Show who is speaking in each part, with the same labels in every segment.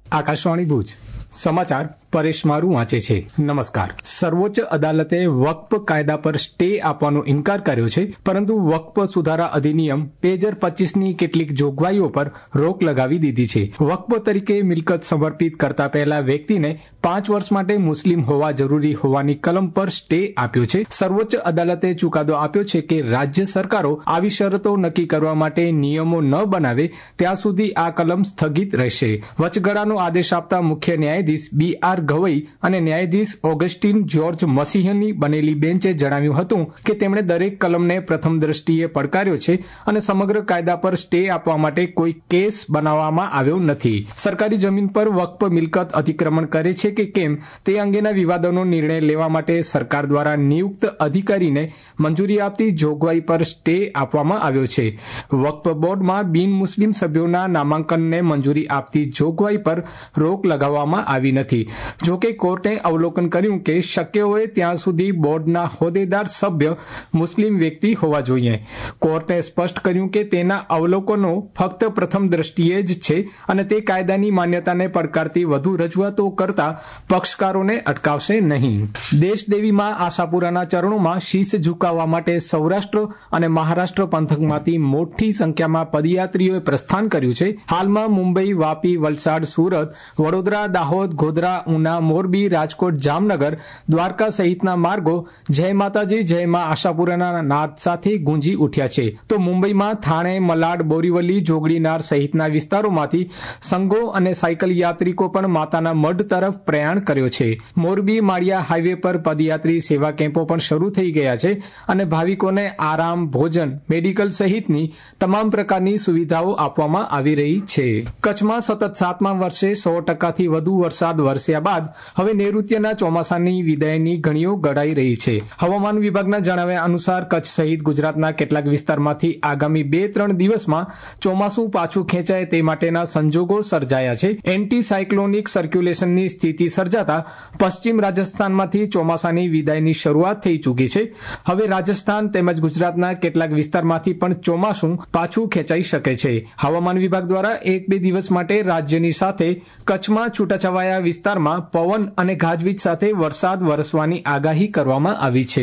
Speaker 1: આકાશવાણી ભુજ સમાચાર પરેશ મારું વાંચે છે. નમસ્કાર. સર્વોચ્ચ અદાલતે વક્ફ કાયદા પર સ્ટે આપવાનો ઇનકાર કર્યો છે, પરંતુ વક્ફ સુધારા અધિનિયમ 2025ની કેટલીક જોગવાઈઓ પર રોક લગાવી દીધી છે. વક્ફ તરીકે મિલકત સમર્પિત કરતા પહેલા વ્યક્તિને 5 વર્ષ માટે મુસ્લિમ હોવા જરૂરી હોવાની કલમ પર સ્ટે આપ્યો છે. સર્વોચ્ચ અદાલતે ચુકાદો આપ્યો છે કે રાજ્ય સરકારો આવી શરતો નક્કી કરવા માટે નિયમો ન બનાવે ત્યાં સુધી આ કલમ સ્થગિત રહેશે. વચગાળાનો આદેશ આપતા મુખ્ય ન્યાયાધીશ BR ગવઈ અને ન્યાયાધીશ ઓગસ્ટિન જ્યોર્જ મસીહની બનેલી બેન્ચે જણાવ્યું હતું કે તેમણે દરેક કલમને પ્રથમ દ્રષ્ટિએ પડકાર્યો છે અને સમગ્ર કાયદા પર સ્ટે આપવા માટે કોઈ કેસ બનાવવામાં આવ્યો નથી. સરકારી જમીન પર વક્ફ મિલકત અતિક્રમણ કરે છે કે કેમ તે અંગેના વિવાદોનો નિર્ણય લેવા માટે સરકાર દ્વારા નિયુક્ત અધિકારીને મંજૂરી આપતી જોગવાઈ પર સ્ટે આપવામાં આવ્યો છે. વક્ફ બોર્ડમાં બિન મુસ્લિમ સભ્યોના નામાંકનને મંજૂરી આપતી જોગવાઈ પર રોક લગાવવામાં આવી નથી. જોકે કોર્ટે અવલોકન કર્યું કે શક્ય હોય ત્યાં સુધી બોર્ડના હોદ્દેદાર સભ્ય મુસ્લિમ વ્યક્તિ હોવા જોઈએ. કોર્ટે સ્પષ્ટ કર્યું કે તેના અવલોકનો ફક્ત પ્રથમ દ્રષ્ટિએ જ છે અને તે કાયદાની માન્યતાને પડકારતી વધુ રજૂઆતો કરતા પક્ષકારોને અટકાવશે નહીં. દેશદેવીમાં આશાપુરાના ચરણોમાં શીશ ઝુકાવવા માટે સૌરાષ્ટ્ર અને મહારાષ્ટ્ર પંથકમાંથી મોટી સંખ્યામાં પદયાત્રીઓએ પ્રસ્થાન કર્યું છે. હાલમાં મુંબઈ, વાપી, વલસાડ, સુરત, વડોદરા, દાહોદ, ગોધરા, ઉના, મોરબી, રાજકોટ, જામનગર, દ્વારકા સહિતના માર્ગો જય માતાજી, જય મા આશાપુરાના નાદ સાથે ગુંજી ઉઠ્યા છે. તો મુંબઈમાં થાણે, મલાડ, બોરીવલી, જોગડીનાર સહિતના વિસ્તારોમાંથી સંઘો અને સાયકલ યાત્રિકો પણ માતાના મઢ તરફ પ્રયાણ કર્યો છે. મોરબી માળિયા હાઈવે પર પદયાત્રી સેવા કેમ્પો પણ શરૂ થઈ ગયા છે અને ભાવિકોને આરામ, ભોજન, મેડિકલ સહિતની તમામ પ્રકારની સુવિધાઓ આપવામાં આવી રહી છે. કચ્છમાં સતત 7મા વર્ષે 100%થી વધુ વરસાદ વરસ્યા બાદ હવે નૈઋત્યના ચોમાસાની વિદાયની ઘણીઓ ગળાઈ રહી છે. હવામાન વિભાગના જણાવ્યા અનુસાર કચ્છ સહિત ગુજરાતના કેટલાક વિસ્તારમાંથી આગામી 2-3 દિવસમાં ચોમાસું પાછું ખેંચાય તે માટેના સંજોગો સર્જાયા છે. એન્ટી સાયક્લોનિક સર્ક્યુલેશનની સ્થિતિ સર્જાતા પશ્ચિમ રાજસ્થાનમાંથી ચોમાસાની વિદાયની શરૂઆત થઈ ચૂકી છે. હવે રાજસ્થાન તેમજ ગુજરાતના કેટલાક વિસ્તારમાંથી પણ ચોમાસું પાછું ખેંચાઈ શકે છે. હવામાન વિભાગ દ્વારા 1-2 દિવસ માટે રાજ્યની સાથે કચ્છમાં છૂટાછવાયા વિસ્તારમાં પવન અને ગાજવીજ સાથે વરસાદ વરસવાની આગાહી કરવામાં આવી છે.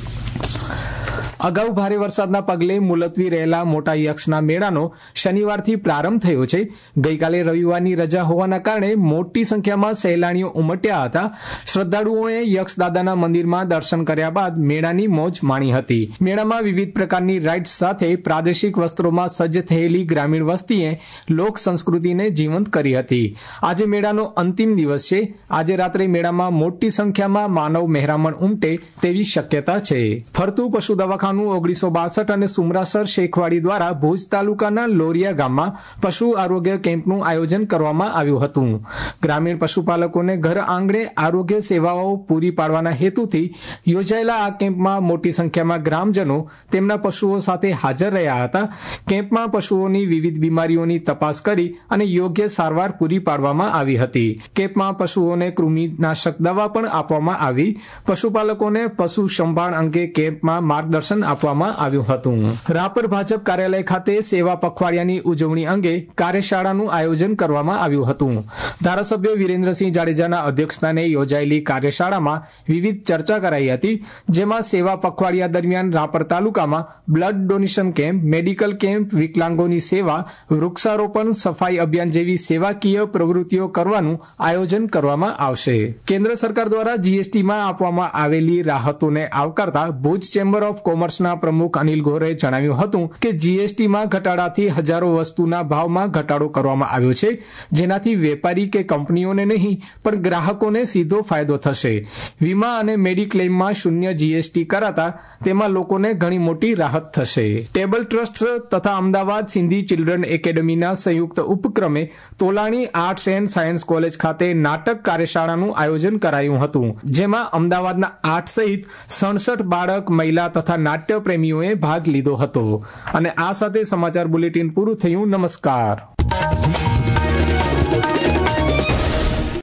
Speaker 1: અગાઉ ભારે વરસાદના પગલે મુલતવી રહેલા મોટા યક્ષના મેળાનો શનિવારથી પ્રારંભ થયો છે. ગઈકાલે રવિવારની રજા હોવાના કારણે મોટી સંખ્યામાં સહેલાણીઓ ઉમટ્યા હતા. શ્રદ્ધાળુઓએ યક્ષદાદાના મંદિરમાં દર્શન કર્યા બાદ મેળાની મોજ માણી હતી. મેળામાં વિવિધ પ્રકારની રાઇડ્સ સાથે પ્રાદેશિક વસ્ત્રોમાં સજ્જ થયેલી ગ્રામીણ વસ્તીએ લોક સંસ્કૃતિને જીવંત કરી હતી. આજે મેળાનો અંતિમ દિવસ છે. આજે રાત્રે મેળામાં મોટી સંખ્યામાં માનવ મહેરામણ ઉમટે તેવી શક્યતા છે. ફરતું પશુ દવાખાનું 1962 અને સુમરાસર શેખવાડી દ્વારા ભુજ તાલુકાના લોરિયા ગામમાં પશુ આરોગ્ય કેમ્પનું આયોજન કરવામાં આવ્યું હતું. ગ્રામીણ પશુપાલકોને ઘર આંગણે આરોગ્ય સેવાઓ પૂરી પાડવાના હેતુથી યોજાયેલા આ કેમ્પમાં મોટી સંખ્યામાં ગ્રામજનો તેમના પશુઓ સાથે હાજર રહ્યા હતા. કેમ્પમાં પશુઓની વિવિધ બીમારીઓની તપાસ કરી અને યોગ્ય સારવાર પૂરી પાડવામાં આવી હતી. કેમ્પમાં પશુઓને કૃમિનાશક દવા પણ આપવામાં આવી. પશુપાલકોને પશુ સંભાળ અંગે કેમ્પમાં માર્ગદર્શન આપવામાં આવ્યું હતું. રાપર ભાજપ કાર્યાલય ખાતે સેવા પખવાડિયાની ઉજવણી અંગે કાર્યશાળાનું આયોજન કરવામાં આવ્યું હતું. ધારાસભ્ય વિરેન્દ્રસિંહ જાડેજાના અધ્યક્ષસ્થાને યોજાયેલી કાર્યશાળામાં વિવિધ ચર્ચા કરાઈ હતી. જેમાં સેવા પખવાડિયા દરમિયાન રાપર તાલુકામાં blood donation camp, medical camp, વિકલાંગોની સેવા, વૃક્ષારોપણ, સફાઈ અભિયાન જેવી સેવાકીય પ્રવૃત્તિઓ કરવાનું આયોજન કરવામાં આવશે. કેન્દ્ર સરકાર દ્વારા GSTમાં આપવામાં આવેલી રાહતોને આવકારતા ભુજ ચેમ્બર ઓફ કોમર્સના પ્રમુખ અનિલ ગોરે જણાવ્યું હતું કે GSTમાં ઘટાડાથી હજારો વસ્તુના ભાવમાં ઘટાડો કરવામાં આવ્યો છે, જેનાથી વેપારી કે કંપનીઓને નહીં પણ ગ્રાહકોને સીધો ફાયદો થશે. વીમા અને મેડિક્લેમમાં શૂન્ય GST કરાતા તેમાં લોકોને ઘણી મોટી રાહત થશે. ટેબલ ટ્રસ્ટ તથા અમદાવાદ સિંધી ચિલ્ડ્રન એકેડમીના સંયુક્ત ઉપક્રમે Tolani arts and science college ખાતે નાટક કાર્યશાળાનું આયોજન કરાયું હતું. જેમાં અમદાવાદના 8 સહિત 67 બાળક, મહિલા તથા નાટ્ય પ્રેમીઓએ ભાગ લીધો હતો. અને આ સાથે સમાચાર બુલેટિન પૂરું થયું. નમસ્કાર.